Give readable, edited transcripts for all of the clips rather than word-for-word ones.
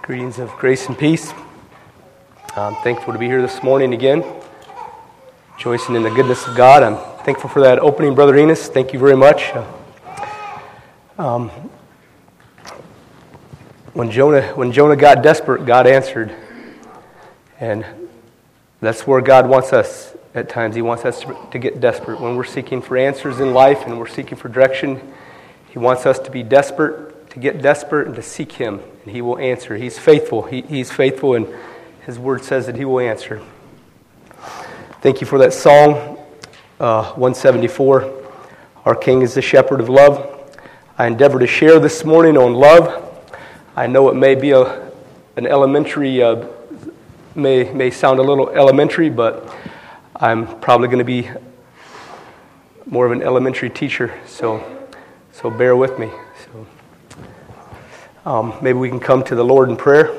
Greetings of grace and peace. I'm thankful to be here this morning again, rejoicing in the goodness of God. I'm thankful for that opening, Brother Enos. Thank you very much. When Jonah got desperate, God answered. And that's where God wants us at times. He wants us to get desperate. When we're seeking for answers in life and we're seeking for direction, He wants us to be desperate, to get desperate and to seek Him. And He will answer. He's faithful. He's faithful, and His Word says that He will answer. Thank you for that song, 174. Our King is the shepherd of love. I endeavor to share this morning on love. I know it may be an elementary, may sound a little elementary, but I'm probably going to be more of an elementary teacher, so bear with me. Maybe we can come to the Lord in prayer.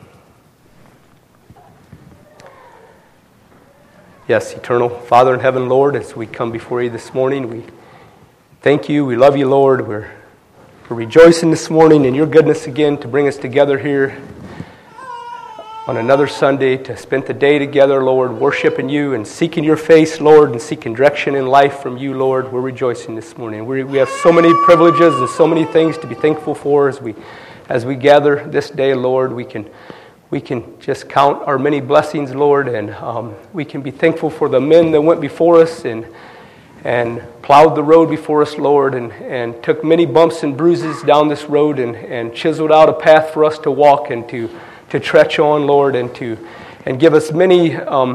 Yes, eternal Father in heaven, Lord, as we come before You this morning, we thank You, we love You, Lord. We're rejoicing this morning in Your goodness again to bring us together here on another Sunday to spend the day together, Lord, worshiping You and seeking Your face, Lord, and seeking direction in life from You, Lord. We're rejoicing this morning. We have so many privileges and so many things to be thankful for as we gather this day, Lord. We can just count our many blessings, Lord, and we can be thankful for the men that went before us and plowed the road before us, Lord, and took many bumps and bruises down this road and chiseled out a path for us to walk and to trudge on, Lord, and give us many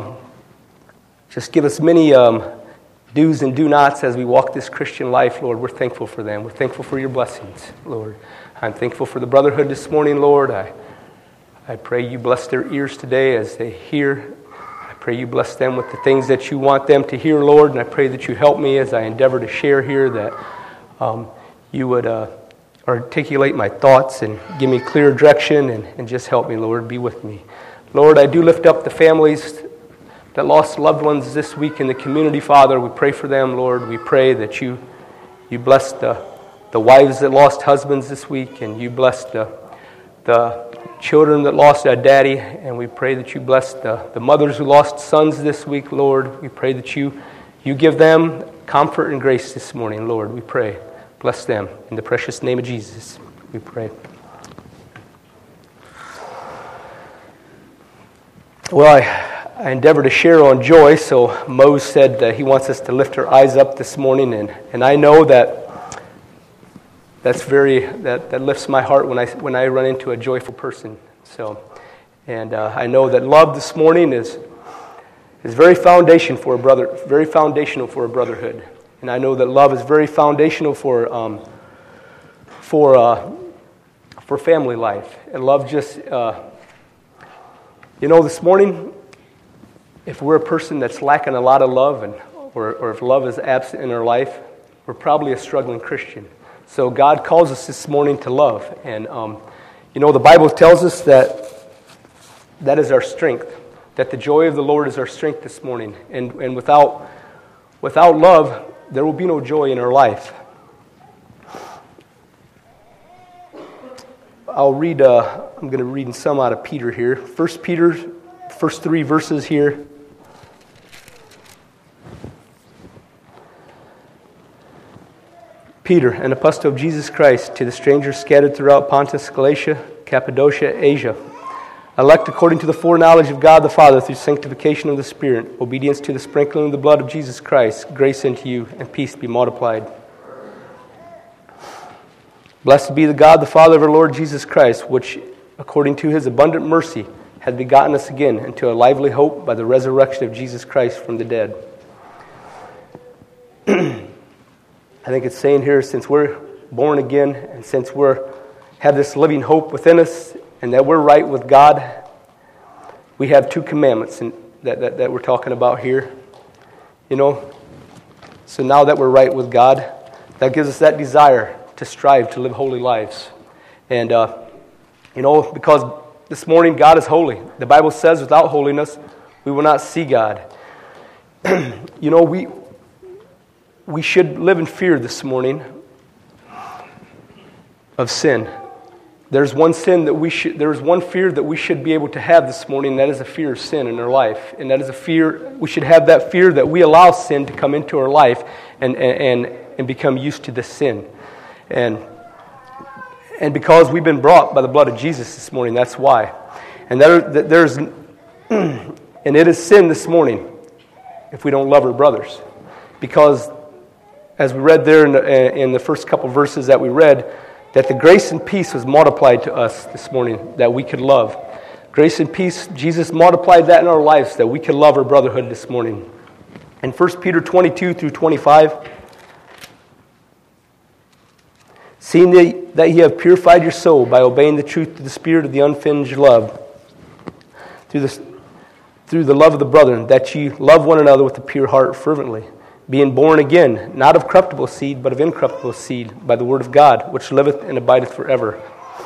do's and do nots as we walk this Christian life, Lord. We're thankful for them. We're thankful for Your blessings, Lord. I'm thankful for the brotherhood this morning, Lord. I pray You bless their ears today as they hear. I pray You bless them with the things that You want them to hear, Lord, and I pray that You help me as I endeavor to share here, that You would articulate my thoughts and give me clear direction and just help me, Lord. Be with me. Lord, I do lift up the families that lost loved ones this week in the community, Father. We pray for them, Lord. We pray that You bless the wives that lost husbands this week, and You bless the children that lost a daddy, and we pray that You bless the mothers who lost sons this week, Lord. We pray that You give them comfort and grace this morning, Lord. We pray. Bless them. In the precious name of Jesus, we pray. Well, I endeavor to share on joy, so Mose said that he wants us to lift our eyes up this morning, and I know that lifts my heart when I run into a joyful person. And I know that love this morning is very foundational for a brotherhood. And I know that love is very foundational for family life. And love just, this morning, if we're a person that's lacking a lot of love, or if love is absent in our life, we're probably a struggling Christian. So God calls us this morning to love. And, the Bible tells us that is our strength, that the joy of the Lord is our strength this morning. And without love, there will be no joy in our life. I'm going to read some out of Peter here. 1 Peter, first 3 verses here. Peter, an apostle of Jesus Christ, to the strangers scattered throughout Pontus, Galatia, Cappadocia, Asia, elect according to the foreknowledge of God the Father through sanctification of the Spirit, obedience to the sprinkling of the blood of Jesus Christ, grace unto you, and peace be multiplied. Blessed be the God the Father of our Lord Jesus Christ, which, according to His abundant mercy, hath begotten us again into a lively hope by the resurrection of Jesus Christ from the dead. I think it's saying here, since we're born again, and since we have this living hope within us, and that we're right with God, we have 2 commandments that we're talking about here. So now that we're right with God, that gives us that desire to strive to live holy lives. And, because this morning God is holy. The Bible says without holiness, we will not see God. We should live in fear this morning of sin. there's one fear that we should be able to have this morning, and that is a fear of sin in our life. And that is a fear, we should have that fear that we allow sin to come into our life and become used to this sin. And because we've been brought by the blood of Jesus this morning, that's why. And and it is sin this morning if we don't love our brothers. Because as we read there in the first couple verses that we read, that the grace and peace was multiplied to us this morning, that we could love. Grace and peace, Jesus multiplied that in our lives, that we could love our brotherhood this morning. In 1 Peter 22 through 25, seeing that ye have purified your soul by obeying the truth to the spirit of the unfeigned love, through the love of the brethren, that ye love one another with a pure heart fervently, being born again, not of corruptible seed, but of incorruptible seed, by the word of God, which liveth and abideth forever.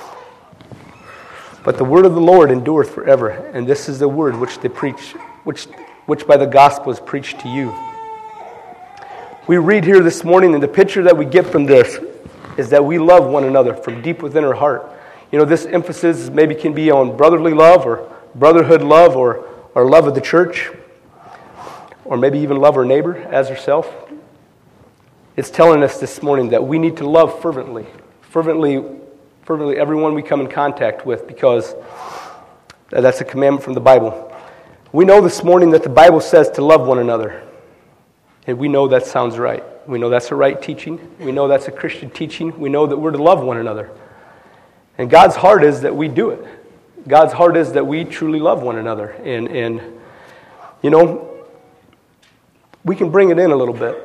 But the word of the Lord endureth forever, and this is the word which they preach, which by the gospel is preached to you. We read here this morning, and the picture that we get from this is that we love one another from deep within our heart. You know, this emphasis maybe can be on brotherly love, or brotherhood love, or love of the church, or maybe even love our neighbor as herself. It's telling us this morning that we need to love fervently everyone we come in contact with, because that's a commandment from the Bible. We know this morning that the Bible says to love one another, and we know that sounds right. We know that's a right teaching. We know that's a Christian teaching. We know that we're to love one another. And God's heart is that we do it. God's heart is that we truly love one another. And you know, we can bring it in a little bit.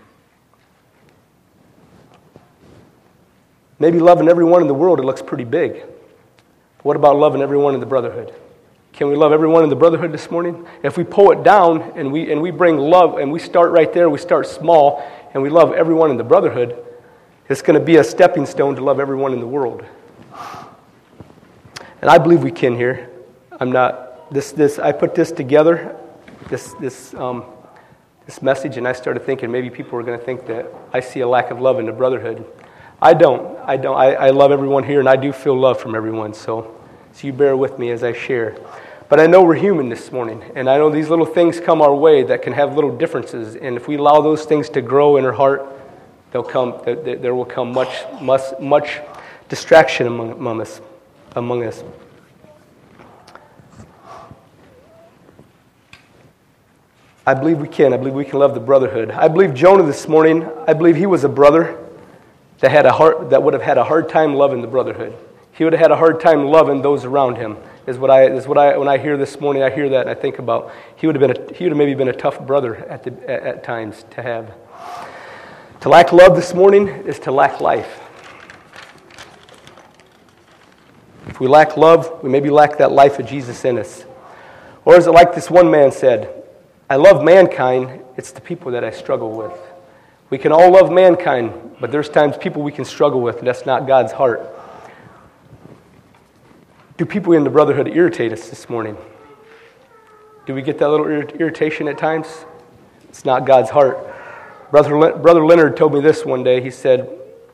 Maybe loving everyone in the world, it looks pretty big. What about loving everyone in the brotherhood? Can we love everyone in the brotherhood this morning? If we pull it down and we bring love, and we start right there, we start small, and we love everyone in the brotherhood, it's going to be a stepping stone to love everyone in the world. And I believe we can here. I put this together, this message, and I started thinking maybe people are going to think that I see a lack of love in the brotherhood. I don't. I love everyone here, and I do feel love from everyone, so you bear with me as I share. But I know we're human this morning, and I know these little things come our way that can have little differences, and if we allow those things to grow in our heart, there will come much distraction among us. I believe we can. I believe we can love the brotherhood. I believe Jonah this morning, I believe he was a brother that would have had a hard time loving the brotherhood. He would have had a hard time loving those around him. When I hear this morning, I hear that and I think about he would have maybe been a tough brother at times to have. To lack love this morning is to lack life. If we lack love, we maybe lack that life of Jesus in us. Or is it like this one man said, I love mankind, it's the people that I struggle with. We can all love mankind, but there's times people we can struggle with, and that's not God's heart. Do people in the brotherhood irritate us this morning? Do we get that little irritation at times? It's not God's heart. Brother Leonard told me this one day. He said,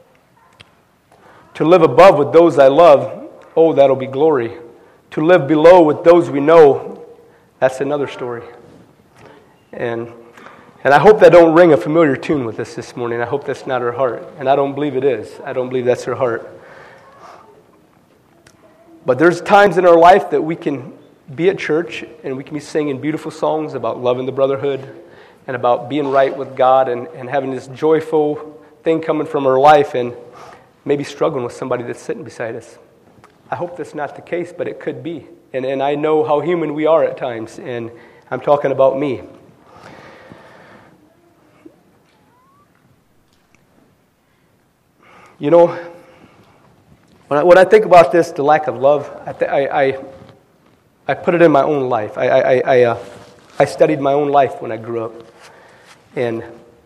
to live above with those I love, oh, that'll be glory. To live below with those we know, that's another story. And I hope that don't ring a familiar tune with us this morning. I hope that's not her heart. And I don't believe it is. I don't believe that's her heart. But there's times in our life that we can be at church and we can be singing beautiful songs about loving the brotherhood and about being right with God and having this joyful thing coming from our life and maybe struggling with somebody that's sitting beside us. I hope that's not the case, but it could be. And I know how human we are at times, and I'm talking about me. You know, when I think about this, the lack of love, I put it in my own life. I studied my own life when I grew up. And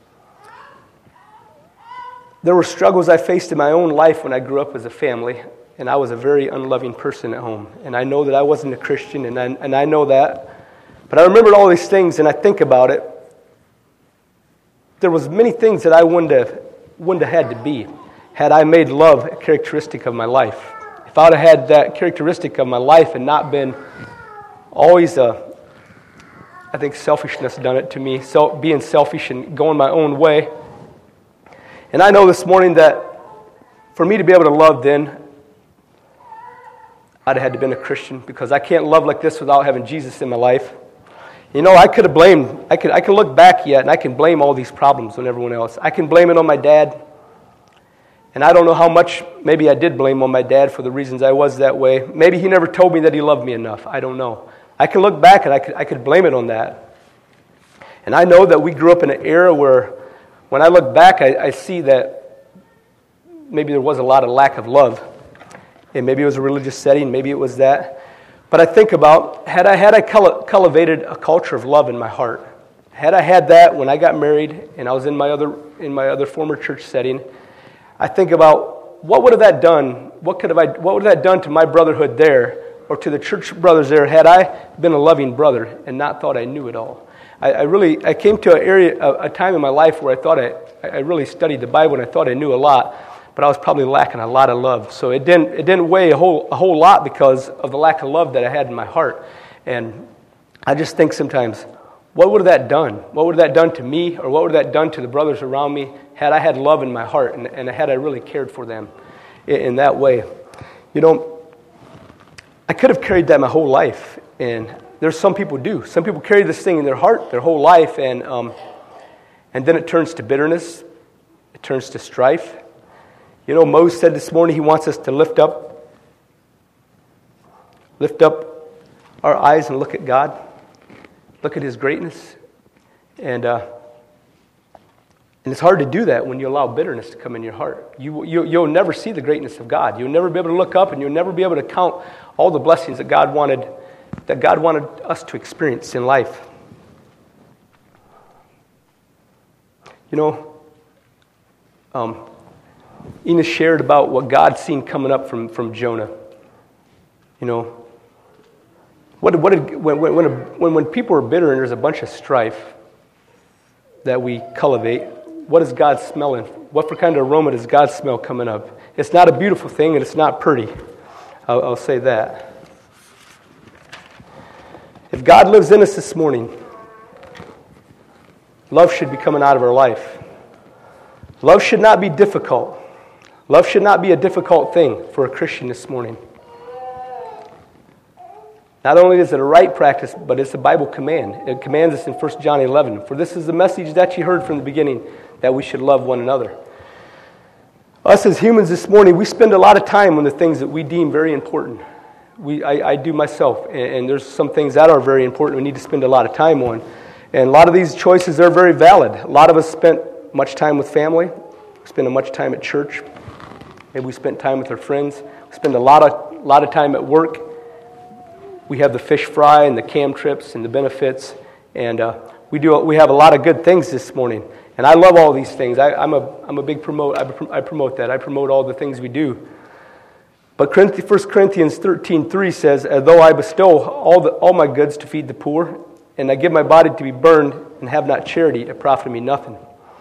there were struggles I faced in my own life when I grew up as a family, and I was a very unloving person at home. And I know that I wasn't a Christian, and I know that. But I remembered all these things, and I think about it. There was many things that I wouldn't have had to be had I made love a characteristic of my life. if I would have had that characteristic of my life and not been always I think selfishness done it to me, so being selfish and going my own way. And I know this morning that for me to be able to love then, I'd have had to been a Christian, because I can't love like this without having Jesus in my life. You know, I could have blamed, I could look back yet, and I can blame all these problems on everyone else. I can blame it on my dad. And I don't know how much maybe I did blame on my dad for the reasons I was that way. Maybe he never told me that he loved me enough. I don't know. I can look back and I could blame it on that. And I know that we grew up in an era where when I look back, I see that maybe there was a lot of lack of love. And maybe it was a religious setting, maybe it was that. But I think about, had I cultivated a culture of love in my heart, had I had that when I got married and I was in my other former church setting, I think about what would have that done? What would have that done to my brotherhood there, or to the church brothers there, had I been a loving brother and not thought I knew it all? I came to a time in my life where I thought I really studied the Bible and I thought I knew a lot, but I was probably lacking a lot of love. So it didn't weigh a whole lot because of the lack of love that I had in my heart. And I just think sometimes, what would have that done? What would have that done to me, or what would have that done to the brothers around me had I had love in my heart and had I really cared for them in that way? You know, I could have carried that my whole life, and there's some people do. Some people carry this thing in their heart their whole life, and then it turns to bitterness. It turns to strife. You know, Moses said this morning he wants us to lift up our eyes and look at God. Look at His greatness. And it's hard to do that when you allow bitterness to come in your heart. You'll never see the greatness of God. You'll never be able to look up, and you'll never be able to count all the blessings that God wanted us to experience in life. You know, Enos shared about what God's seen coming up from Jonah. You know, when people are bitter and there's a bunch of strife that we cultivate, what is God smelling? What for kind of aroma does God smell coming up? It's not a beautiful thing, and it's not pretty. I'll say that. If God lives in us this morning, love should be coming out of our life. Love should not be difficult. Love should not be a difficult thing for a Christian this morning. Not only is it a right practice, but it's a Bible command. It commands us in 1 John 11. For this is the message that you heard from the beginning, that we should love one another. Us as humans this morning, we spend a lot of time on the things that we deem very important. I do myself, and there's some things that are very important we need to spend a lot of time on. And a lot of these choices are very valid. A lot of us spent much time with family. We spend much time at church. Maybe we spent time with our friends. We spend a lot of time at work. We have the fish fry and the cam trips and the benefits, and we have a lot of good things this morning. And I love all these things. I'm a big promote. I promote that. I promote all the things we do. But 1 Corinthians 13:3 says, "Though I bestow all my goods to feed the poor, and I give my body to be burned, and have not charity, it profiteth me nothing."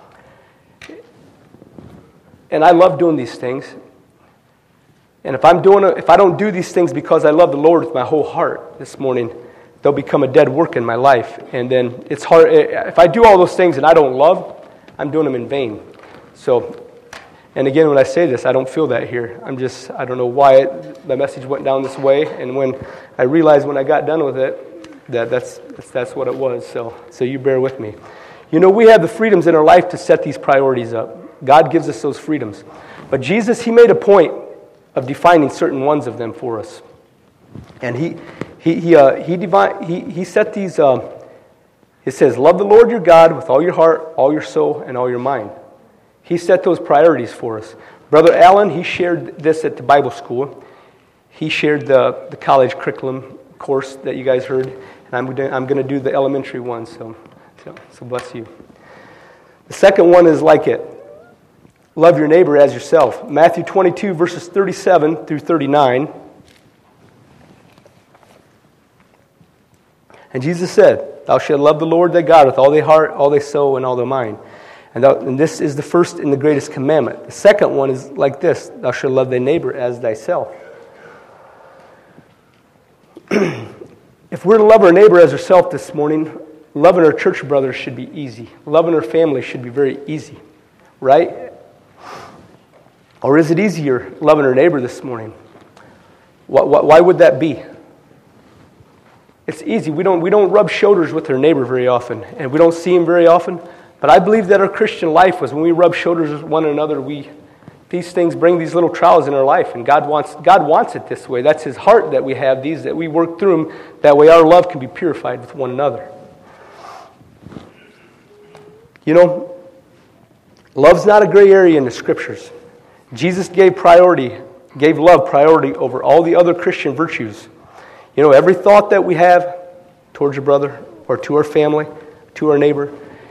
And I love doing these things. And if I don't do these things because I love the Lord with my whole heart this morning, they'll become a dead work in my life. And then it's hard. If I do all those things and I don't love, I'm doing them in vain. So, and again, when I say this, I don't feel that here. I don't know why the message went down this way. And when I realized when I got done with it, that's what it was. So you bear with me. You know, we have the freedoms in our life to set these priorities up. God gives us those freedoms. But Jesus, He made a point of defining certain ones of them for us. And He set these, it says, love the Lord your God with all your heart, all your soul, and all your mind. He set those priorities for us. Brother Allen, he shared this at the Bible school. He shared the college curriculum course that you guys heard, and I'm going to do the elementary one, so bless you. The second one is like it. Love your neighbor as yourself. Matthew 22, verses 37 through 39. And Jesus said, "Thou shalt love the Lord thy God with all thy heart, all thy soul, and all thy mind. And this is the first and the greatest commandment. The second one is like this: Thou shalt love thy neighbor as thyself." if we're to love our neighbor as ourselves this morning, loving our church brothers should be easy. Loving our family should be very easy, right? Or is it easier loving our neighbor this morning? Why would that be? It's easy. We don't rub shoulders with our neighbor very often, and we don't see him very often. But I believe that our Christian life was when we rub shoulders with one another, these things bring these little trials in our life, and God wants it this way. That's His heart that we have these, that we work through them. That way our love can be purified with one another. You know, love's not a gray area in the Scriptures. Jesus gave love priority over all the other Christian virtues. You know, every thought that we have towards your brother or to our family, to our neighbor,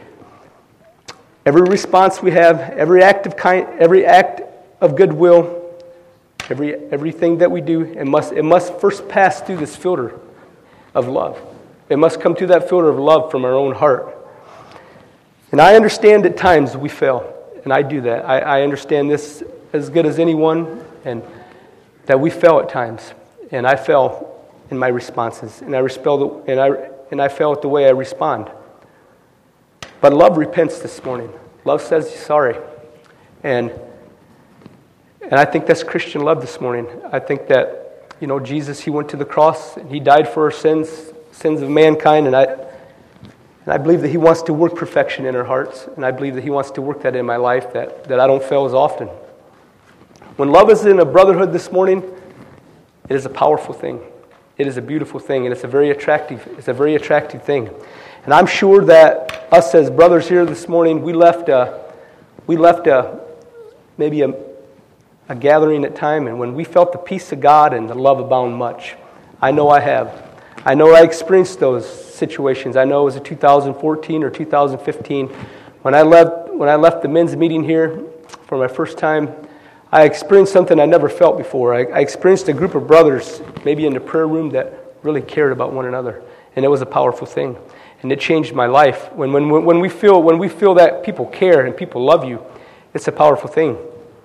every response we have, every act of goodwill, everything that we do, it must first pass through this filter of love. It must come through that filter of love from our own heart. And I understand at times we fail, and I do that. I understand this as good as anyone, and that we fail at times, and I fail in my responses, and I fail at the way I respond. But love repents this morning. Love says sorry, and I think that's Christian love this morning. I think that, you know, Jesus, He went to the cross and He died for our sins of mankind, and I believe that He wants to work perfection in our hearts, and I believe that He wants to work that in my life, that I don't fail as often. When love is in a brotherhood this morning, it is a powerful thing. It is a beautiful thing, and it's a very attractive thing. And I'm sure that us as brothers here this morning, we left maybe a gathering at time, and when we felt the peace of God and the love abound much. I know I have. I know I experienced those situations. I know it was in 2014 or 2015 when I left the men's meeting here for my first time. I experienced something I never felt before. I experienced a group of brothers, maybe in the prayer room, that really cared about one another, and it was a powerful thing, and it changed my life. When we feel that people care and people love you, it's a powerful thing.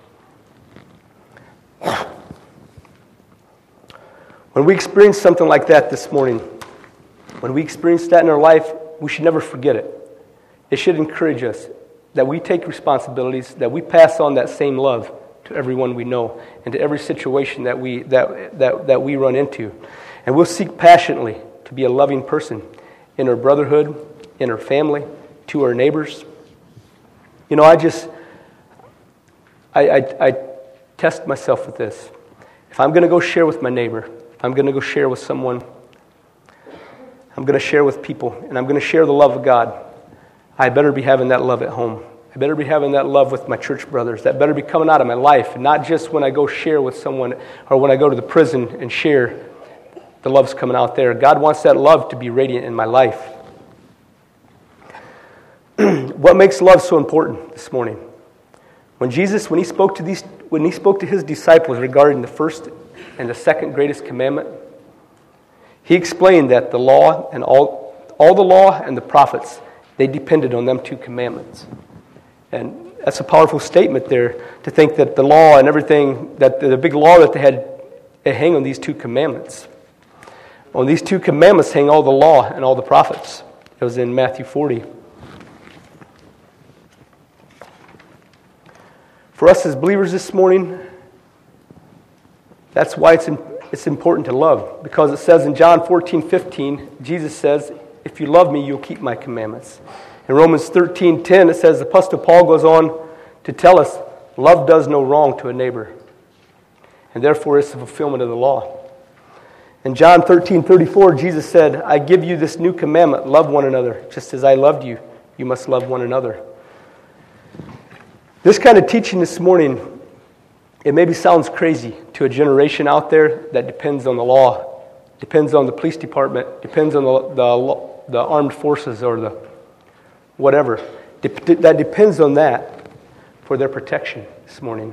When we experience something like that this morning, when we experience that in our life, we should never forget it. It should encourage us that we take responsibilities, that we pass on that same love to everyone we know and to every situation that we run into. And we'll seek passionately to be a loving person in our brotherhood, in our family, to our neighbors. You know, I test myself with this. If I'm going to go share with my neighbor, I'm going to go share with someone, I'm going to share with people, and I'm going to share the love of God, I better be having that love at home. I better be having that love with my church brothers. That better be coming out of my life, and not just when I go share with someone or when I go to the prison and share. The love's coming out there. God wants that love to be radiant in my life. What makes love so important this morning? When he spoke to His disciples regarding the first and the second greatest commandment, He explained that the law and all the law and the prophets, they depended on them two commandments. And that's a powerful statement there, to think that the law and everything, that the big law that they had, they hang on these two commandments. On these two commandments hang all the law and all the prophets. It was in Matthew 40. For us as believers this morning, that's why it's important to love. Because it says in John 14:15, Jesus says, "If you love me, you'll keep my commandments." In Romans 13:10, it says, the Apostle Paul goes on to tell us, love does no wrong to a neighbor, and therefore it's the fulfillment of the law. In John 13:34, Jesus said, "I give you this new commandment, love one another. Just as I loved you, you must love one another." This kind of teaching this morning, it maybe sounds crazy to a generation out there that depends on the law, depends on the police department, depends on the armed forces or the whatever. That depends on that for their protection this morning.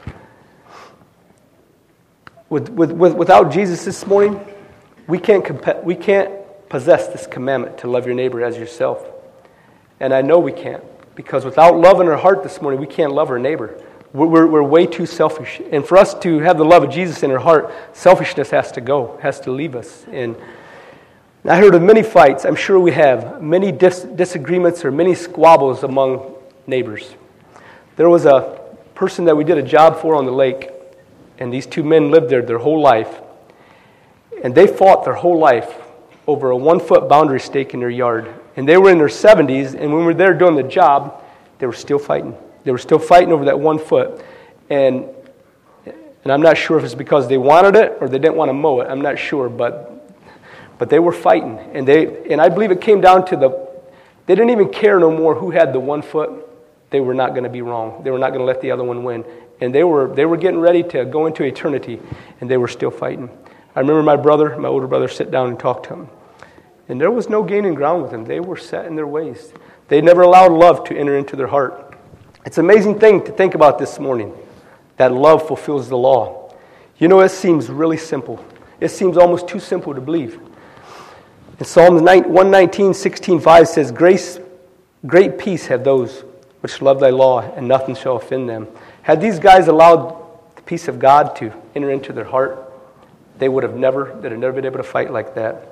Without Jesus this morning, we can't possess this commandment to love your neighbor as yourself. And I know we can't, because without love in our heart this morning, we can't love our neighbor. We're way too selfish. And for us to have the love of Jesus in our heart, selfishness has to go, has to leave us. And I heard of many fights, I'm sure we have, many disagreements or many squabbles among neighbors. There was a person that we did a job for on the lake, and these two men lived there their whole life. And they fought their whole life over a 1-foot boundary stake in their yard. And they were in their 70s, and when we were there doing the job, they were still fighting. They were still fighting over that 1 foot. And I'm not sure if it's because they wanted it or they didn't want to mow it. I'm not sure, but they were fighting. And I believe it came down to they didn't even care no more who had the 1 foot. They were not going to be wrong. They were not going to let the other one win. And they were getting ready to go into eternity, and they were still fighting. I remember my older brother, sit down and talk to him. And there was no gaining ground with them. They were set in their ways. They never allowed love to enter into their heart. It's an amazing thing to think about this morning, that love fulfills the law. You know, it seems really simple. It seems almost too simple to believe. In Psalms 119:16-5 says, Great peace have those which love thy law, and nothing shall offend them. Had these guys allowed the peace of God to enter into their heart, they'd have never been able to fight like that.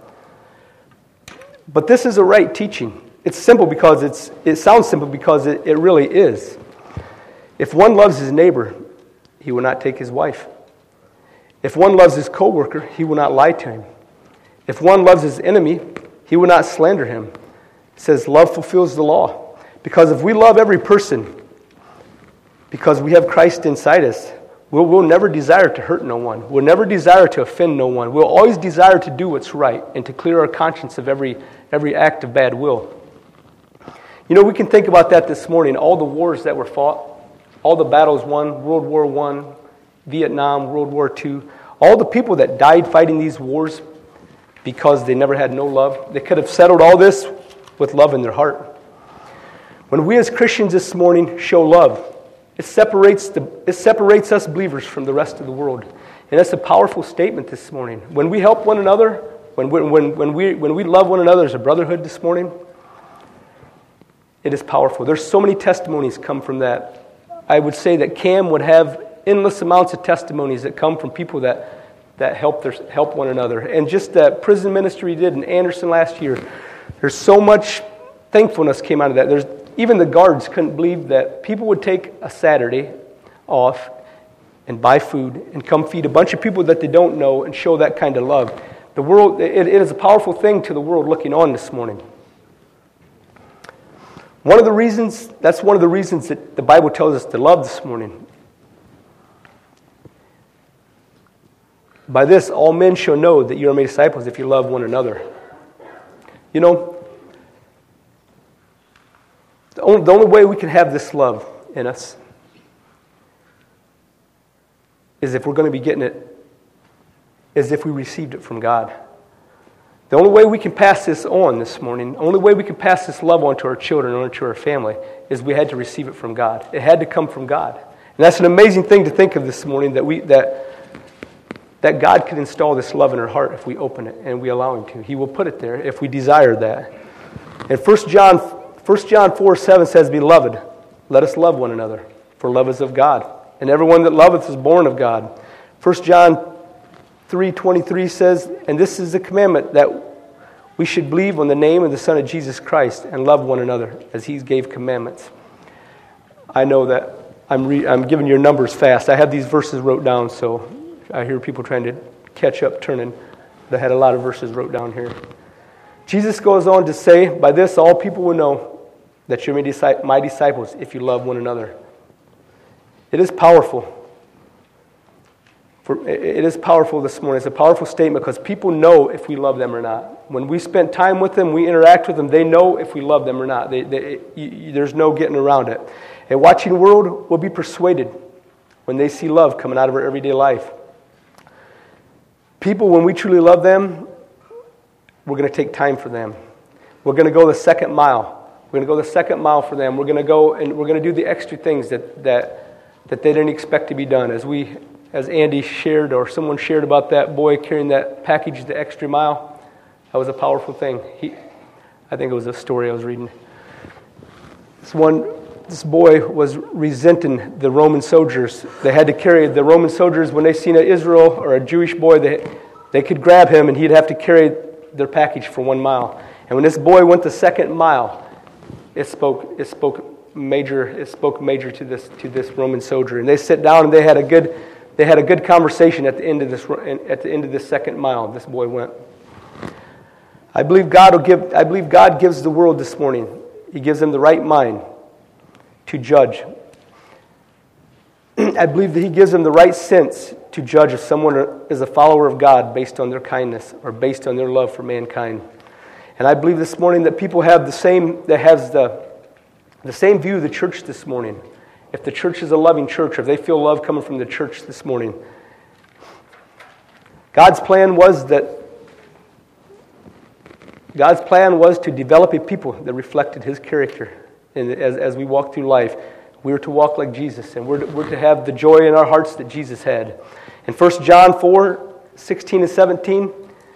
But this is a right teaching. It's simple because it sounds simple because it really is. If one loves his neighbor, he will not take his wife. If one loves his coworker, he will not lie to him. If one loves his enemy, he will not slander him. It says love fulfills the law. Because if we love every person, because we have Christ inside us, we'll never desire to hurt no one. We'll never desire to offend no one. We'll always desire to do what's right and to clear our conscience of every act of bad will. You know, we can think about that this morning. All the wars that were fought, all the battles won, World War I, Vietnam, World War II, all the people that died fighting these wars because they never had no love. They could have settled all this with love in their heart. When we as Christians this morning show love, it separates us believers from the rest of the world. And that's a powerful statement this morning. When we help one another, when we love one another as a brotherhood this morning, it is powerful. There's so many testimonies come from that. I would say that Cam would have endless amounts of testimonies that come from people that help one another. And just that prison ministry did in Anderson last year, there's so much thankfulness came out of that. Even the guards couldn't believe that people would take a Saturday off and buy food and come feed a bunch of people that they don't know and show that kind of love. The world, it is a powerful thing to the world looking on this morning. That's one of the reasons that the Bible tells us to love this morning. By this, all men shall know that you are my disciples if you love one another. You know, the only way we can have this love in us is if we're going to be getting it, is if we received it from God. The only way we can pass this on this morning, the only way we can pass this love on to our children, on to our family, is we had to receive it from God. It had to come from God. And that's an amazing thing to think of this morning, that God can install this love in our heart if we open it and we allow Him to. He will put it there if we desire that. And 1 John 4:7 says, Beloved, let us love one another, for love is of God. And everyone that loveth is born of God. 1 John 3:23 says, And this is the commandment, that we should believe on the name of the Son of Jesus Christ and love one another as He gave commandments. I know that I'm giving your numbers fast. I have these verses wrote down, so I hear people trying to catch up, turning. But I had a lot of verses wrote down here. Jesus goes on to say, By this all people will know that you're my disciples if you love one another. It is powerful. It is powerful this morning. It's a powerful statement because people know if we love them or not. When we spend time with them, we interact with them, they know if we love them or not. There's no getting around it. A watching world will be persuaded when they see love coming out of our everyday life. People, when we truly love them, we're going to take time for them. We're going to go the second mile. We're going to go the second mile for them. We're going to go and we're going to do the extra things that they didn't expect to be done. As Andy shared, or someone shared about that boy carrying that package the extra mile, that was a powerful thing. I think it was a story I was reading. This one this boy was resenting the Roman soldiers. They had to carry the Roman soldiers when they seen an Israel or a Jewish boy. They could grab him, and he'd have to carry their package for 1 mile. And when this boy went the second mile, it spoke major to this Roman soldier. And they sat down and they had a good conversation at the end of this second mile. This boy went. I believe God gives the world this morning. He gives them the right mind to judge. I believe that He gives them the right sense to judge if someone is a follower of God based on their kindness or based on their love for mankind. And I believe this morning that people have the same view of the church this morning. If the church is a loving church, if they feel love coming from the church this morning. God's plan was to develop a people that reflected His character. And as we walk through life, we are to walk like Jesus, and we're to have the joy in our hearts that Jesus had. In 1 John 4:16 and 17,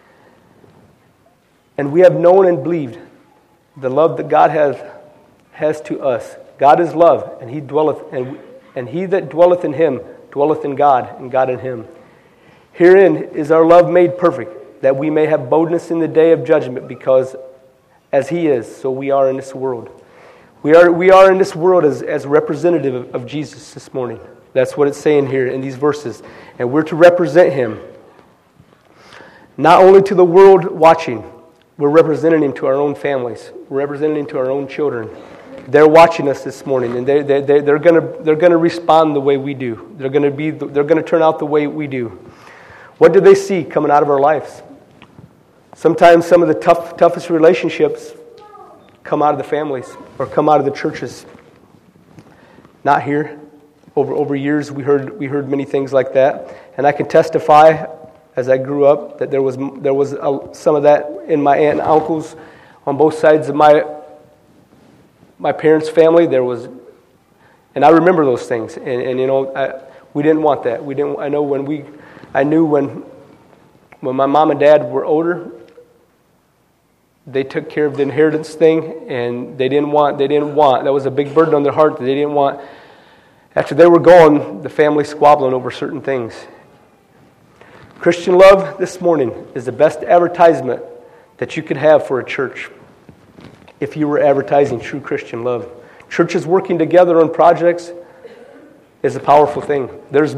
and we have known and believed the love that God has to us. God is love, and He dwelleth, and he that dwelleth in Him dwelleth in God, and God in Him. Herein is our love made perfect, that we may have boldness in the day of judgment, because as He is, so we are in this world. We are in this world as representative of Jesus this morning. That's what it's saying here in these verses. And we're to represent Him. Not only to the world watching, we're representing Him to our own families. We're representing Him to our own children. They're watching us this morning, and they're gonna respond the way we do. They're gonna turn out the way we do. What do they see coming out of our lives? Sometimes some of the toughest relationships come out of the families or come out of the churches. Not here. Over years, we heard many things like that, and I can testify, as I grew up, that there was some of that in my aunt and uncles on both sides of my parents' family. There was, and I remember those things, and we didn't want that. I knew when my mom and dad were older, they took care of the inheritance thing, and they didn't want. That was a big burden on their heart that they didn't want. After they were gone, the family squabbling over certain things. Christian love this morning is the best advertisement that you could have for a church. If you were advertising true Christian love, churches working together on projects is a powerful thing. There's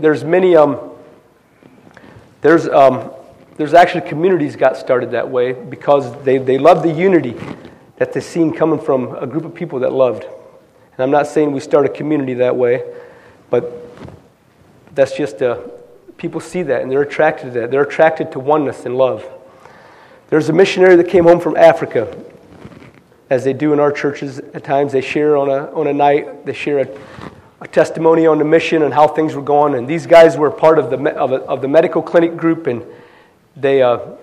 actually communities got started that way because they love the unity that they seen coming from a group of people that loved. And I'm not saying we start a community that way, but that's just people see that and they're attracted to that. They're attracted to oneness and love. There's a missionary that came home from Africa, as they do in our churches at times. They share on a night. They share a testimony on the mission and how things were going. And these guys were part of the medical clinic group, and they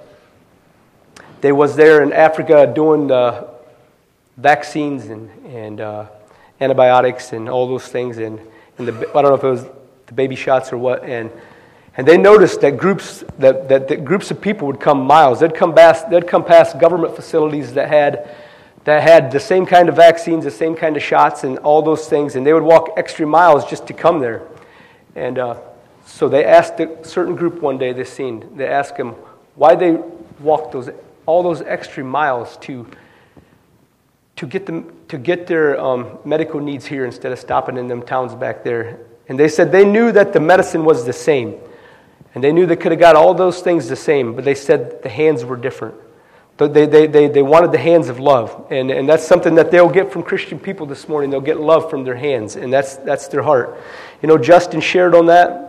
was there in Africa doing the vaccines and antibiotics and all those things, and I don't know if it was the baby shots or what, and they noticed that groups of people would come miles. They'd come past government facilities that had the same kind of vaccines, the same kind of shots, and all those things, and they would walk extra miles just to come there. And so they asked a certain group one day. They asked them why they walked all those extra miles to get their medical needs here instead of stopping in them towns back there. And they said they knew that the medicine was the same, and they knew they could have got all those things the same, but they said the hands were different. They wanted the hands of love, and that's something that they'll get from Christian people this morning. They'll get love from their hands, and that's their heart. Justin shared on that.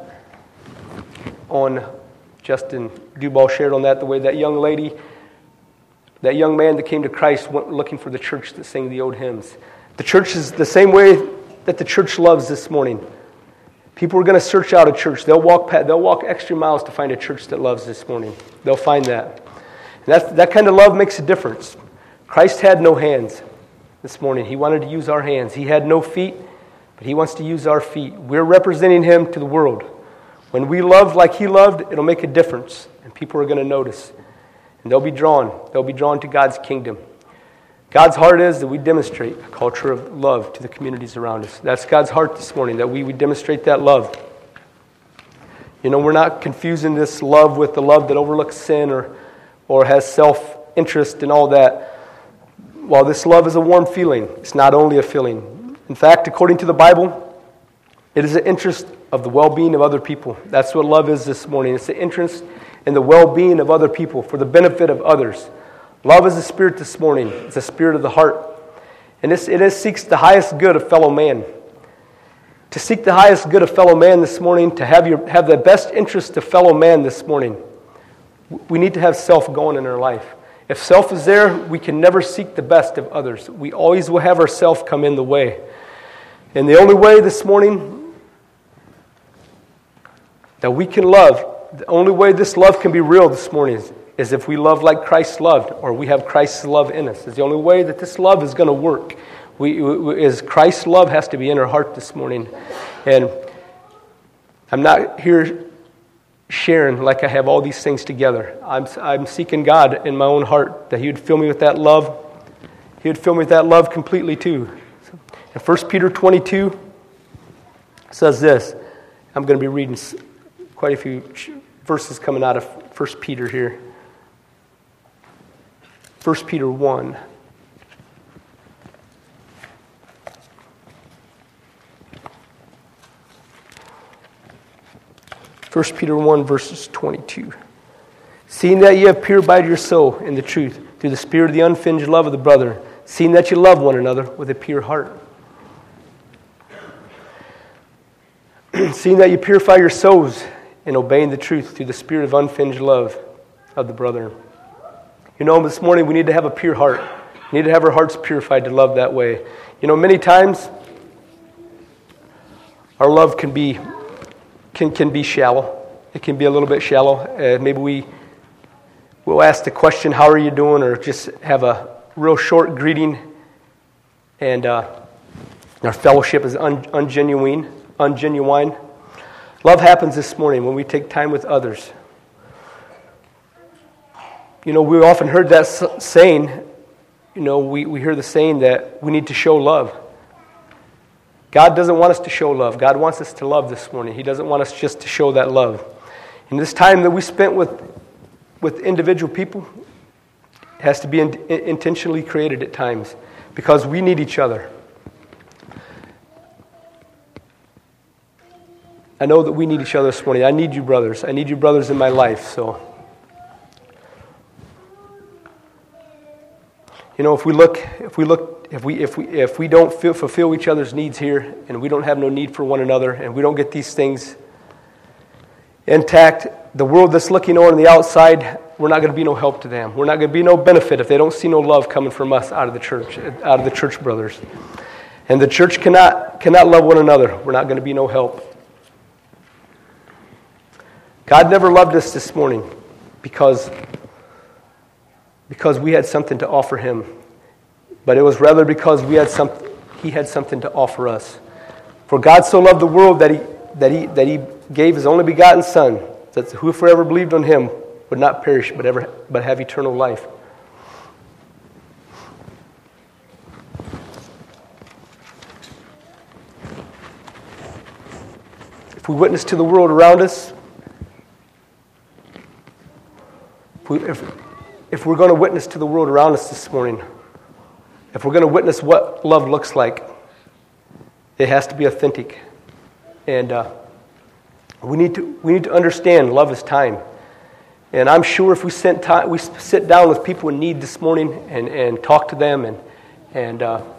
Justin Duball shared on that, the way that young man that came to Christ went looking for the church that sang the old hymns. The church is the same way that the church loves this morning. People are going to search out a church. They'll walk extra miles to find a church that loves this morning. They'll find that. And that kind of love makes a difference. Christ had no hands this morning. He wanted to use our hands. He had no feet, but He wants to use our feet. We're representing Him to the world. When we love like He loved, it'll make a difference, and people are going to notice. And they'll be drawn to God's kingdom. God's heart is that we demonstrate a culture of love to the communities around us. That's God's heart this morning, that we demonstrate that love. We're not confusing this love with the love that overlooks sin or has self-interest and all that. While this love is a warm feeling, it's not only a feeling. In fact, according to the Bible, it is an interest of the well-being of other people. That's what love is this morning. It's the interest in the well-being of other people for the benefit of others. Love is the spirit this morning. It's the spirit of the heart. And it seeks the highest good of fellow man. To seek the highest good of fellow man this morning, to have the best interest of fellow man this morning, we need to have self going in our life. If self is there, we can never seek the best of others. We always will have ourself come in the way. And the only way this morning that we can love, the only way this love can be real this morning is if we love like Christ loved, or we have Christ's love in us. It's the only way that this love is going to work. Christ's love has to be in our heart this morning. And I'm not here sharing like I have all these things together. I'm seeking God in my own heart that He would fill me with that love. He would fill me with that love completely too. And 1 Peter 22 says this. I'm going to be reading quite a few verses coming out of 1 Peter here. 1 Peter 1. First Peter 1, verses 22. Seeing that ye have purified your soul in the truth through the spirit of the unfeigned love of the brother, seeing that you love one another with a pure heart. Seeing that you purify your souls in obeying the truth through the spirit of unfeigned love of the brother. This morning we need to have a pure heart. We need to have our hearts purified to love that way. Many times our love can be shallow. It can be a little bit shallow. Maybe we'll ask the question, how are you doing? Or just have a real short greeting. And our fellowship is ungenuine. Love happens this morning when we take time with others. We often heard that saying, we hear the saying that we need to show love. God doesn't want us to show love. God wants us to love this morning. He doesn't want us just to show that love. And this time that we spent with individual people has to be intentionally created at times because we need each other. I know that we need each other this morning. I need you brothers. I need you brothers in my life. So, if we don't fulfill each other's needs here, and we don't have no need for one another, and we don't get these things intact, the world that's looking on the outside, we're not going to be no help to them. We're not going to be no benefit if they don't see no love coming from us out of the church brothers. And the church cannot love one another. We're not going to be no help. God never loved us this morning because we had something to offer Him. But it was rather because He had something to offer us. For God so loved the world that He gave His only begotten Son, that whoever believed on Him would not perish but have eternal life. If we witness to the world around us, if we're going to witness to the world around us this morning, if we're going to witness what love looks like, it has to be authentic. And we need to understand love is time. And I'm sure if we sit down with people in need this morning and talk to them and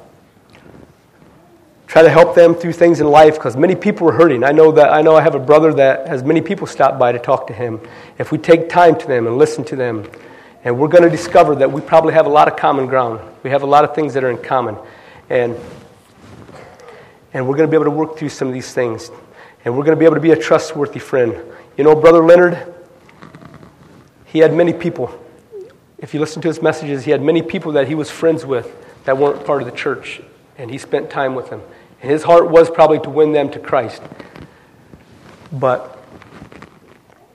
try to help them through things in life, because many people are hurting. I know I have a brother that has many people stop by to talk to him. If we take time to them and listen to them, and we're going to discover that we probably have a lot of common ground. We have a lot of things that are in common. And we're going to be able to work through some of these things. And we're going to be able to be a trustworthy friend. Brother Leonard, he had many people. If you listen to his messages, he had many people that he was friends with that weren't part of the church. And he spent time with them. And his heart was probably to win them to Christ. But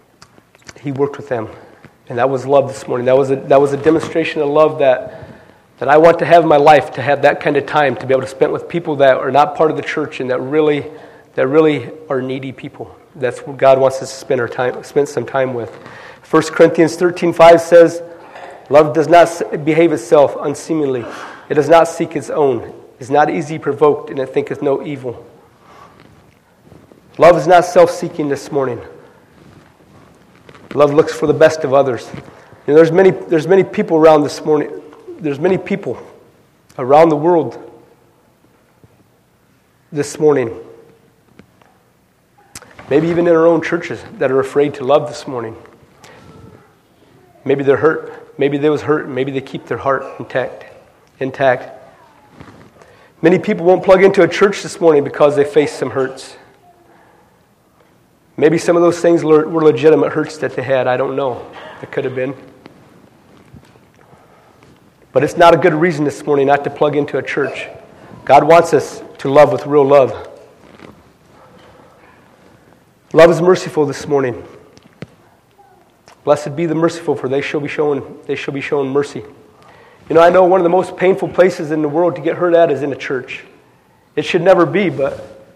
he worked with them. And that was love this morning. That was a demonstration of love that that I want to have in my life, to have that kind of time, to be able to spend with people that are not part of the church and that really are needy people. That's what God wants us to spend some time with. 1 Corinthians 13:5 says, love does not behave itself unseemly. It does not seek its own. It is not easily provoked, and it thinketh no evil. Love is not self-seeking this morning. Love looks for the best of others. You know, there's many people around this morning. There's many people around the world this morning, maybe even in our own churches, that are afraid to love this morning. Maybe they're hurt. Maybe they was hurt. Maybe they keep their heart intact. Many people won't plug into a church this morning because they face some hurts. Maybe some of those things were legitimate hurts that they had. I don't know. It could have been. But it's not a good reason this morning not to plug into a church. God wants us to love with real love. Love is merciful this morning. Blessed be the merciful, for they shall be shown mercy. You know, I know one of the most painful places in the world to get hurt at is in a church. It should never be, but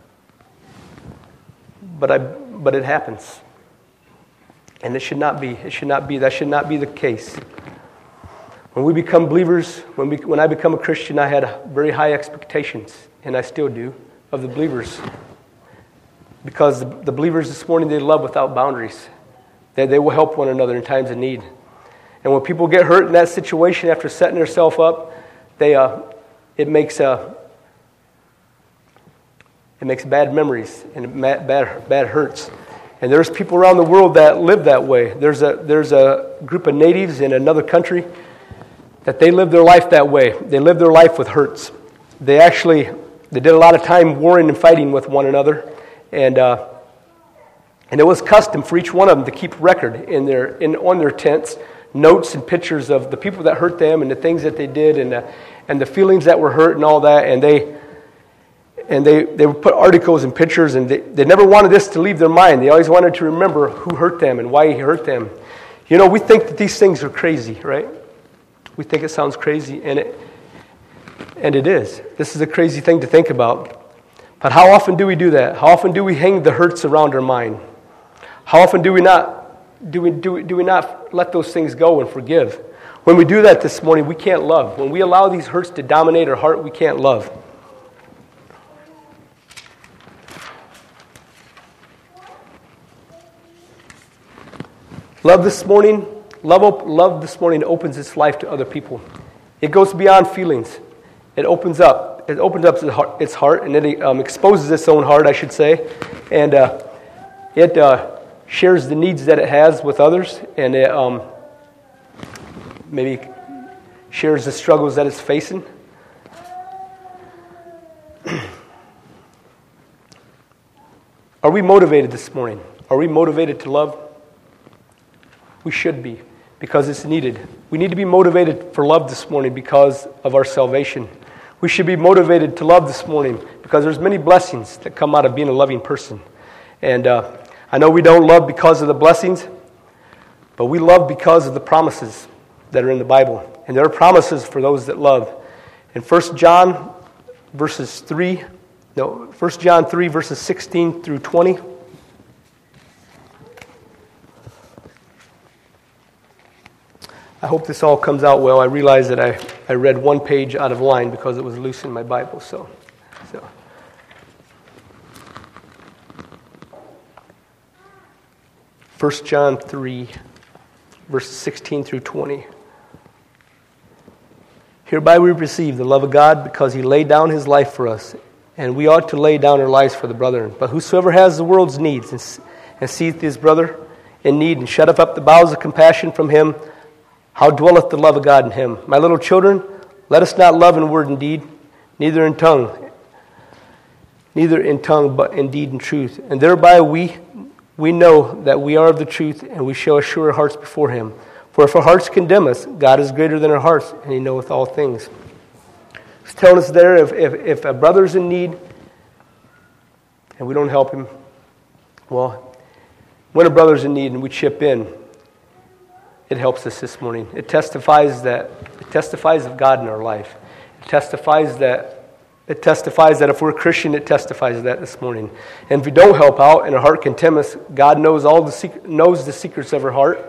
it happens. And it should not be. That should not be the case. When we become believers, when I become a Christian, I had very high expectations, and I still do, of the believers. Because the believers this morning, they love without boundaries. They will help one another in times of need. And when people get hurt in that situation after setting themselves up, it makes bad memories and bad hurts. And there's people around the world that live that way. There's a group of natives in another country that they live their life that way. They live their life with hurts. They did a lot of time warring and fighting with one another, and it was custom for each one of them to keep record on their tents, notes and pictures of the people that hurt them and the things that they did and the feelings that were hurt and all that. And they would put articles and pictures, and they never wanted this to leave their mind. They always wanted to remember who hurt them and why he hurt them. You know, we think that these things are crazy, right? We think it sounds crazy, and it is. This is a crazy thing to think about. But how often do we do that? How often do we hang the hurts around our mind? How often do we not let those things go and forgive? When we do that this morning, we can't love. When we allow these hurts to dominate our heart, we can't love. Love this morning opens its life to other people. It goes beyond feelings. It opens up its heart, and it exposes its own heart, I should say, and it shares the needs that it has with others, and it maybe shares the struggles that it's facing. Are we motivated this morning? Are we motivated to love? We should be, because it's needed. We need to be motivated for love this morning because of our salvation. We should be motivated to love this morning because there's many blessings that come out of being a loving person. And I know we don't love because of the blessings, but we love because of the promises that are in the Bible. And there are promises for those that love. In 1 John 3, verses 16 through 20. I hope this all comes out well. I realize that I read one page out of line because it was loose in my Bible. So. 1 John 3, verses 16 through 20. Hereby we receive the love of God because he laid down his life for us, and we ought to lay down our lives for the brethren. But whosoever has the world's needs and seeth his brother in need and shutteth up the bowels of compassion from him, how dwelleth the love of God in him? My little children, let us not love in word and deed, neither in tongue, but in deed and truth. And thereby we know that we are of the truth, and we shall assure our hearts before him. For if our hearts condemn us, God is greater than our hearts, and he knoweth all things. It's telling us there, if a brother's in need, and we don't help him, well, when a brother's in need and we chip in, it helps us this morning. It testifies that testifies of God in our life. It testifies that if we're a Christian, it testifies that this morning. And if we don't help out and our heart condemns us, God knows knows the secrets of our heart.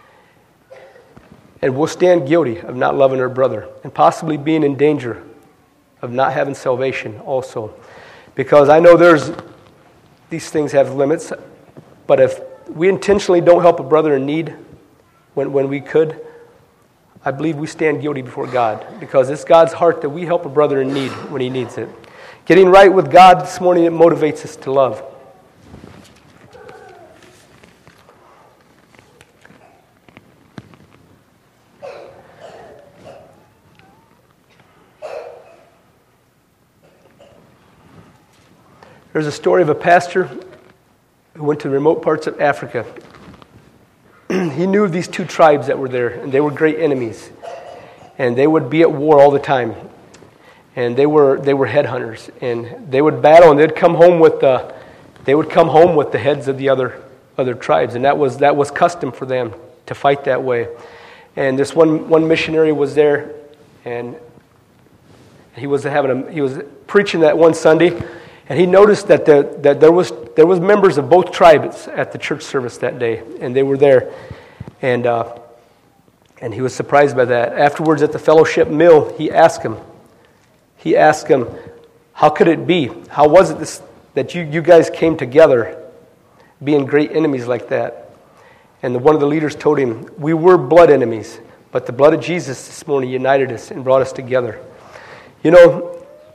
And we'll stand guilty of not loving our brother and possibly being in danger of not having salvation also. Because I know these things have limits, but if we intentionally don't help a brother in need when we could, I believe we stand guilty before God, because it's God's heart that we help a brother in need when he needs it. Getting right with God this morning, it motivates us to love. There's a story of a pastor who went to the remote parts of Africa. He knew these two tribes that were there, and they were great enemies. And they would be at war all the time. And they were headhunters. And they would battle, and they'd come home with the heads of the other tribes. And that was custom for them to fight that way. And this one missionary was there, and he was preaching that one Sunday. And he noticed that there was members of both tribes at the church service that day, and they were there, and he was surprised by that. Afterwards, at the fellowship meal, he asked him, "How could it be? How was it that you guys came together, being great enemies like that?" And one of the leaders told him, "We were blood enemies, but the blood of Jesus this morning united us and brought us together." You know,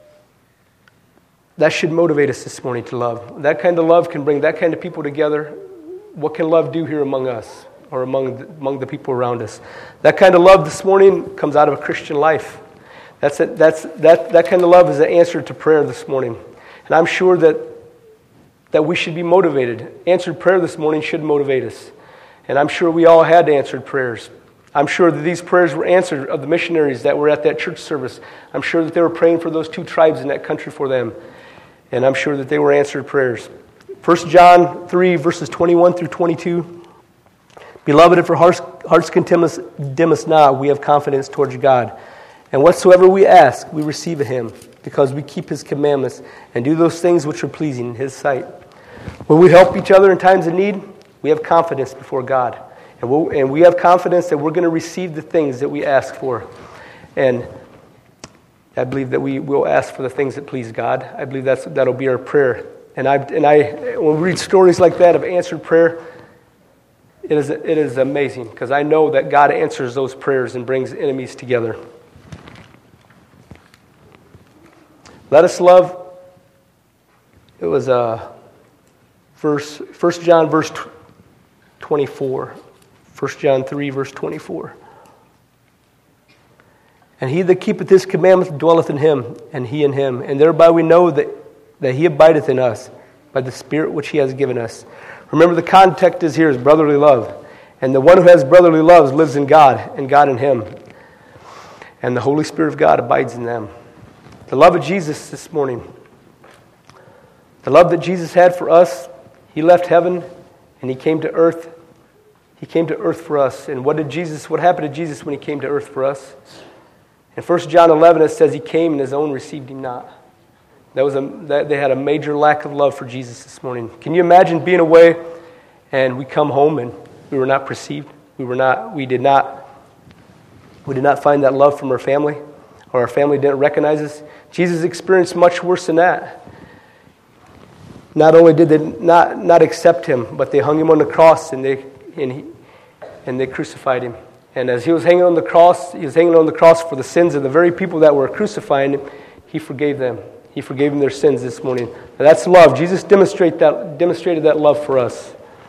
that should motivate us this morning to love. That kind of love can bring that kind of people together. What can love do here among us or among the people around us? That kind of love this morning comes out of a Christian life. That kind of love is an answer to prayer this morning. And I'm sure that we should be motivated. Answered prayer this morning should motivate us. And I'm sure we all had answered prayers. I'm sure that these prayers were answered of the missionaries that were at that church service. I'm sure that they were praying for those two tribes in that country for them. And I'm sure that they were answered prayers. 1 John 3, verses 21 through 22. "Beloved, if our hearts condemn us not, we have confidence towards God. And whatsoever we ask, we receive of him, because we keep his commandments and do those things which are pleasing in his sight." When we help each other in times of need, we have confidence before God. And we have confidence that we're going to receive the things that we ask for. And I believe that we will ask for the things that please God. I believe that'll be our prayer. And when we read stories like that of answered prayer, it is amazing, because I know that God answers those prayers and brings enemies together. Let us love. It was 1 John verse 24. 1 John 3 verse 24. "And he that keepeth his commandments dwelleth in him, and he in him. And thereby we know that he abideth in us, by the Spirit which he has given us." Remember, the context is here is brotherly love. And the one who has brotherly love lives in God, and God in him. And the Holy Spirit of God abides in them. The love of Jesus this morning. The love that Jesus had for us. He left heaven, and he came to earth. He came to earth for us. And what happened to Jesus when he came to earth for us? In 1 John 11, it says he came and his own received him not. They had a major lack of love for Jesus this morning. Can you imagine being away and we come home and we were not perceived? We did not find that love from our family, or our family didn't recognize us. Jesus experienced much worse than that. Not only did they not accept him, but they hung him on the cross and they crucified him. And as he was hanging on the cross for the sins of the very people that were crucifying him. He forgave them. He forgave them their sins this morning. Now that's love. Jesus demonstrated that love for us.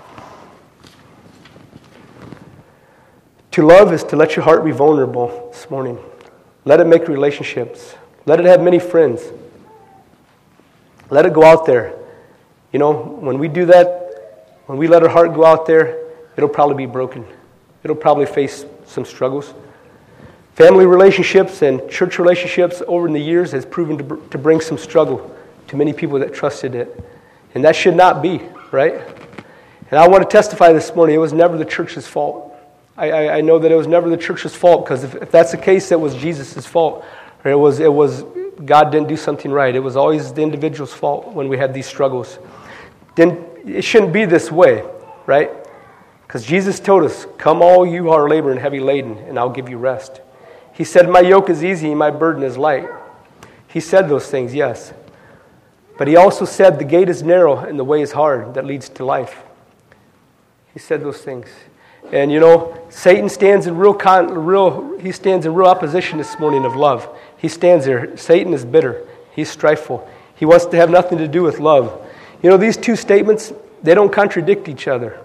To love is to let your heart be vulnerable this morning. Let it make relationships. Let it have many friends. Let it go out there. You know, when we do that, when we let our heart go out there, it'll probably be broken. It'll probably face some struggles. Family relationships and church relationships over the years has proven to bring some struggle to many people that trusted it. And that should not be, right? And I want to testify this morning, it was never the church's fault. I know that it was never the church's fault, because if that's the case, it was Jesus' fault. Or it was God didn't do something right. It was always the individual's fault when we had these struggles. Then it shouldn't be this way, right? Because Jesus told us, "Come all you who are laboring and heavy laden, and I'll give you rest." He said, "My yoke is easy and my burden is light." He said those things, yes. But he also said, "The gate is narrow and the way is hard that leads to life." He said those things. And Satan stands in real opposition this morning of love. He stands there. Satan is bitter. He's strifeful. He wants to have nothing to do with love. These two statements, they don't contradict each other.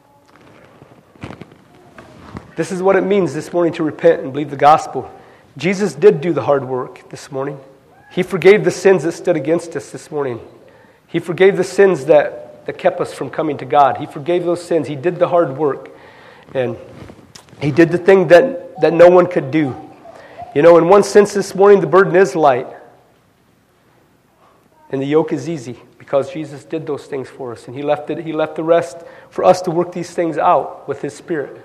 This is what it means this morning to repent and believe the gospel. Jesus did do the hard work this morning. He forgave the sins that stood against us this morning. He forgave the sins that kept us from coming to God. He forgave those sins. He did the hard work. And he did the thing that no one could do. In one sense this morning, the burden is light. And the yoke is easy, because Jesus did those things for us. And he left the rest for us to work these things out with his Spirit.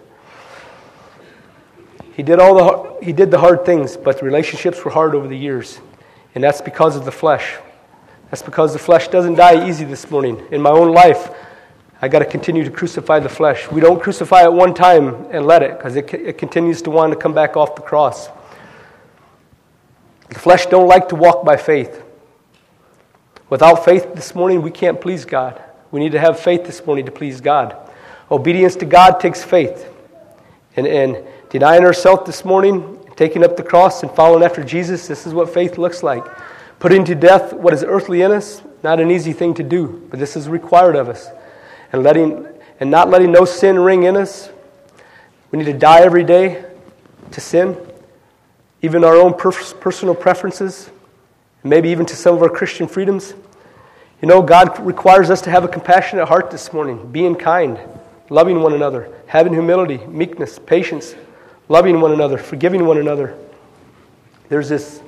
He did the hard things, but the relationships were hard over the years. And that's because of the flesh. That's because the flesh doesn't die easy this morning. In my own life, I got to continue to crucify the flesh. We don't crucify it one time and let it, because it continues to want to come back off the cross. The flesh don't like to walk by faith. Without faith this morning, we can't please God. We need to have faith this morning to please God. Obedience to God takes faith. And denying ourselves this morning, taking up the cross and following after Jesus, this is what faith looks like. Putting to death what is earthly in us, not an easy thing to do, but this is required of us. And not letting no sin ring in us. We need to die every day to sin, even our own personal preferences, maybe even to some of our Christian freedoms. God requires us to have a compassionate heart this morning, being kind, loving one another, having humility, meekness, patience, loving one another, forgiving one another. There's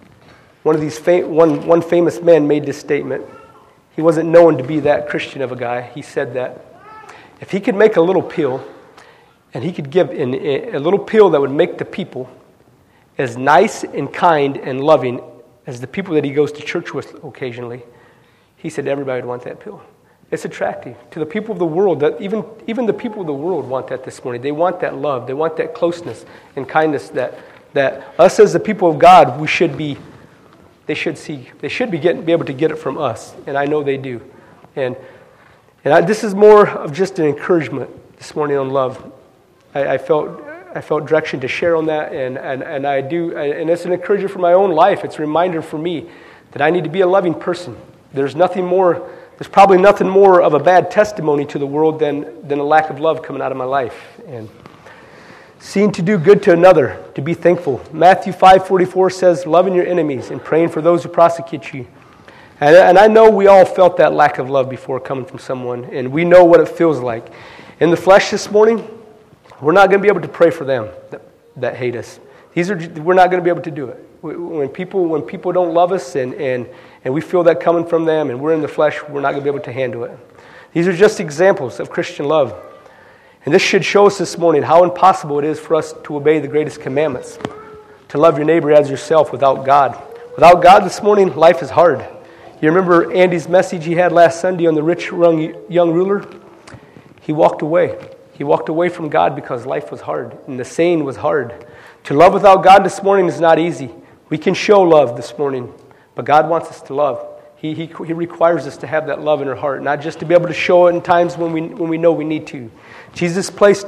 one famous man made this statement. He wasn't known to be that Christian of a guy. He said that if he could make a little pill, and he could give a little pill that would make the people as nice and kind and loving as the people that he goes to church with occasionally, he said everybody would want that pill. It's attractive to the people of the world. That even the people of the world want that this morning. They want that love. They want that closeness and kindness that us as the people of God, we should be. They should see. They should be able to get it from us, and I know they do. And this is more of just an encouragement this morning on love. I felt direction to share on that, and I do. And it's an encouragement for my own life. It's a reminder for me that I need to be a loving person. There's probably nothing more of a bad testimony to the world than a lack of love coming out of my life. And seeing to do good to another, to be thankful. Matthew 5:44 says, loving your enemies and praying for those who prosecute you. And I know we all felt that lack of love before coming from someone, and we know what it feels like. In the flesh this morning, we're not going to be able to pray for them that hate us. We're not going to be able to do it. When people don't love us and we feel that coming from them and we're in the flesh, we're not going to be able to handle it. These are just examples of Christian love. And this should show us this morning how impossible it is for us to obey the greatest commandments, to love your neighbor as yourself without God. Without God this morning, life is hard. You remember Andy's message he had last Sunday on the rich young ruler? He walked away. He walked away from God because life was hard and the saying was hard. To love without God this morning is not easy. We can show love this morning, but God wants us to love. He requires us to have that love in our heart, not just to be able to show it in times when we know we need to. Jesus placed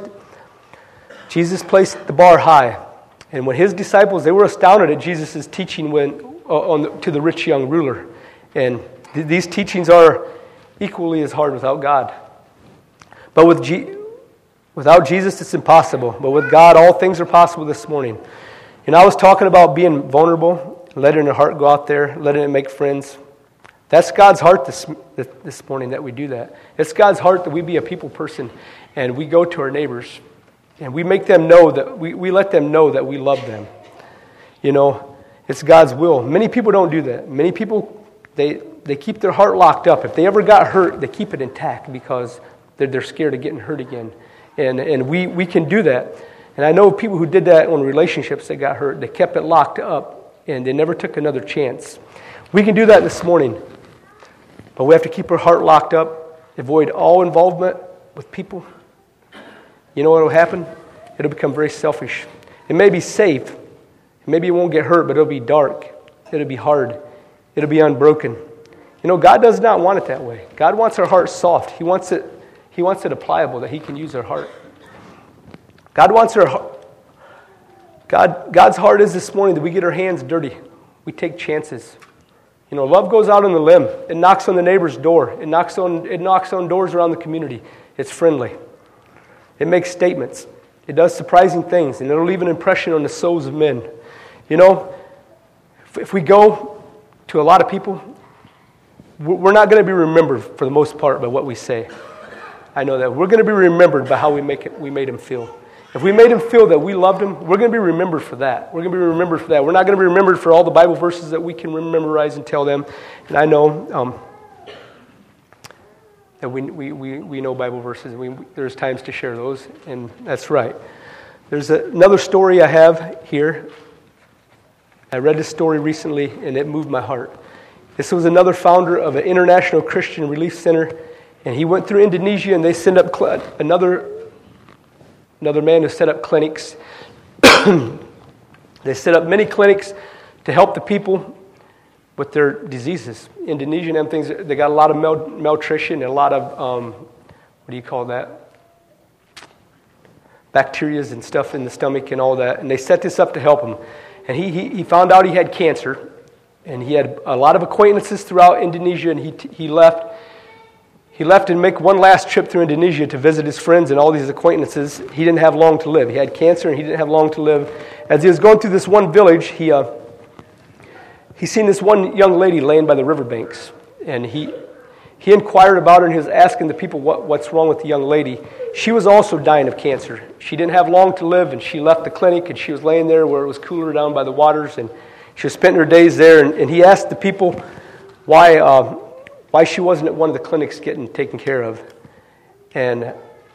the bar high, and when his disciples, they were astounded at Jesus' teaching to the rich young ruler. And these teachings are equally as hard without God. But without Jesus, it's impossible. But with God, all things are possible this morning. And I was talking about being vulnerable, letting our heart go out there, letting it make friends. That's God's heart this morning that we do that. It's God's heart that we be a people person and we go to our neighbors and we make them know that we let them know that we love them. It's God's will. Many people don't do that. Many people, they keep their heart locked up. If they ever got hurt, they keep it intact because they're scared of getting hurt again. And we can do that. And I know people who did that on relationships that got hurt. They kept it locked up, and they never took another chance. We can do that this morning. But we have to keep our heart locked up, avoid all involvement with people. You know what will happen? It'll become very selfish. It may be safe. Maybe it won't get hurt, but it'll be dark. It'll be hard. It'll be unbroken. You know, God does not want it that way. God wants our heart soft. He wants it pliable, that He can use our heart. God wants our heart. God's heart is this morning that we get our hands dirty. We take chances. You know, love goes out on the limb. It knocks on the neighbor's door. It knocks on doors around the community. It's friendly. It makes statements. It does surprising things, and it'll leave an impression on the souls of men. You know, if we go to a lot of people, we're not going to be remembered for the most part by what we say. I know that. We're going to be remembered by how we made them feel. If we made them feel that we loved them, we're going to be remembered for that. We're going to be remembered for that. We're not going to be remembered for all the Bible verses that we can memorize and tell them. And I know that we know Bible verses. There's times to share those, and that's right. There's another story I have here. I read this story recently, and it moved my heart. This was another founder of an international Christian relief center, and he went through Indonesia, and they sent up another man who set up clinics. They set up many clinics to help the people with their diseases. Indonesia and them things, they got a lot of malnutrition and a lot of, bacteria and stuff in the stomach and all that. And they set this up to help him. And he found out he had cancer. And he had a lot of acquaintances throughout Indonesia. And he left. He left and make one last trip through Indonesia to visit his friends and all these acquaintances. He didn't have long to live. He had cancer and he didn't have long to live. As he was going through this one village, he seen this one young lady laying by the riverbanks. And he inquired about her, and he was asking the people what's wrong with the young lady. She was also dying of cancer. She didn't have long to live, and she left the clinic, and she was laying there where it was cooler down by the waters, and she was spending her days there. And he asked the people why she wasn't at one of the clinics getting taken care of. And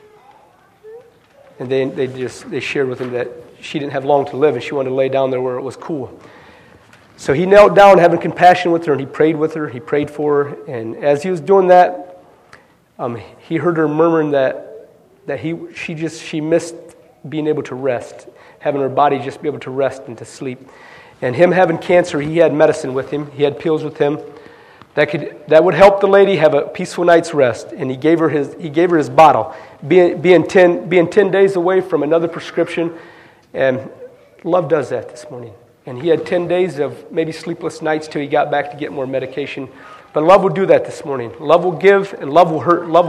they shared with him that she didn't have long to live, and she wanted to lay down there where it was cool. So he knelt down, having compassion with her, and he prayed with her. He prayed for her, and as he was doing that, he heard her murmuring that she missed being able to rest, having her body just be able to rest and to sleep. And him having cancer, he had medicine with him. He had pills with him that would help the lady have a peaceful night's rest. And he gave her his bottle, being 10 days away from another prescription. And love does that this morning. And he had 10 days of maybe sleepless nights till he got back to get more medication. But love will do that this morning. Love will give, and love will hurt. Love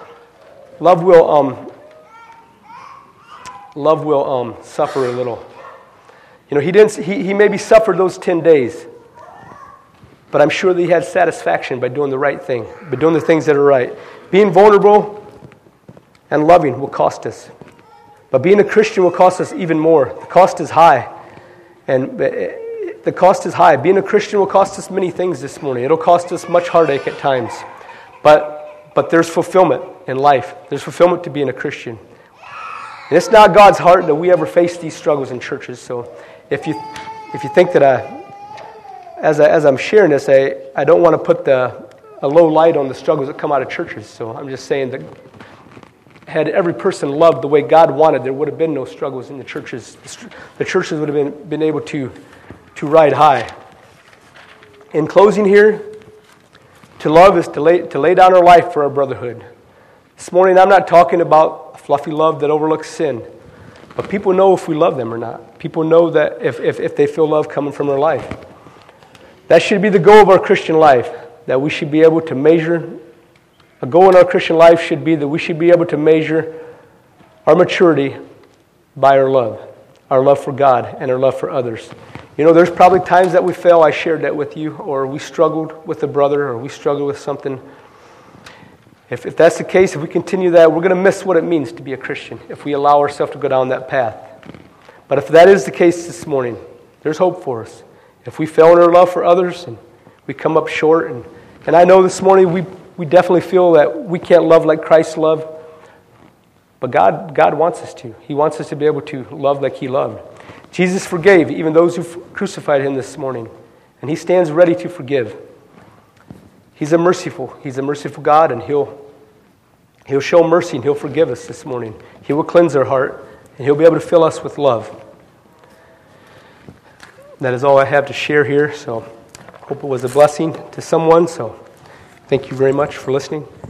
will suffer a little. You know, he maybe suffered those 10 days. But I'm sure that he had satisfaction by doing the right thing, by doing the things that are right. Being vulnerable and loving will cost us. But being a Christian will cost us even more. The cost is high. And the cost is high. Being a Christian will cost us many things this morning. It'll cost us much heartache at times. But there's fulfillment in life. There's fulfillment to being a Christian. And it's not God's heart that we ever face these struggles in churches. So if you think that as I'm sharing this, I don't want to put a low light on the struggles that come out of churches. So I'm just saying that had every person loved the way God wanted, there would have been no struggles in the churches. The churches would have been able to ride high. In closing here, to love is to lay down our life for our brotherhood. This morning I'm not talking about a fluffy love that overlooks sin, but people know if we love them or not. People know that if they feel love coming from our life. That should be the goal of our Christian life, that we should be able to measure. A goal in our Christian life should be that we should be able to measure our maturity by our love for God and our love for others. You know, there's probably times that we fail. I shared that with you, or we struggled with a brother, or we struggled with something. If that's the case, if we continue that, we're going to miss what it means to be a Christian if we allow ourselves to go down that path. But if that is the case this morning, there's hope for us. If we fail in our love for others and we come up short, and I know this morning we definitely feel that we can't love like Christ loved. But God wants us to. He wants us to be able to love like he loved. Jesus forgave even those who crucified him this morning, and he stands ready to forgive. He's a merciful God, and he'll show mercy and he'll forgive us this morning. He will cleanse our heart, and he'll be able to fill us with love. That is all I have to share here, so I hope it was a blessing to someone. So thank you very much for listening.